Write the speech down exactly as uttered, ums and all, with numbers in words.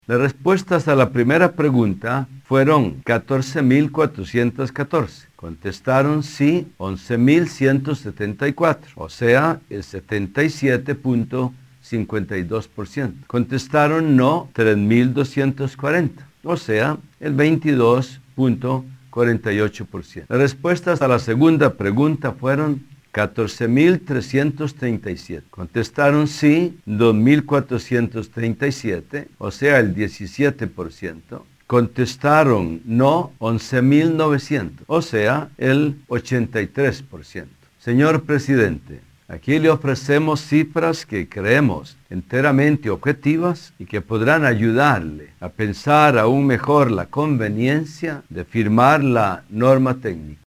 Las respuestas a la primera pregunta fueron catorce mil cuatrocientos catorce. Contestaron sí once mil ciento setenta y cuatro, o sea, el setenta y siete punto cincuenta y dos por ciento. Contestaron no tres mil doscientos cuarenta, o sea, el veintidós punto cuarenta y ocho por ciento. Las respuestas a la segunda pregunta fueron catorce mil trescientos treinta y siete. Contestaron sí dos mil cuatrocientos treinta y siete, o sea, el diecisiete por ciento. Contestaron no once mil novecientos, o sea, el ochenta y tres por ciento. Señor presidente, aquí le ofrecemos cifras que creemos enteramente objetivas y que podrán ayudarle a pensar aún mejor la conveniencia de firmar la norma técnica.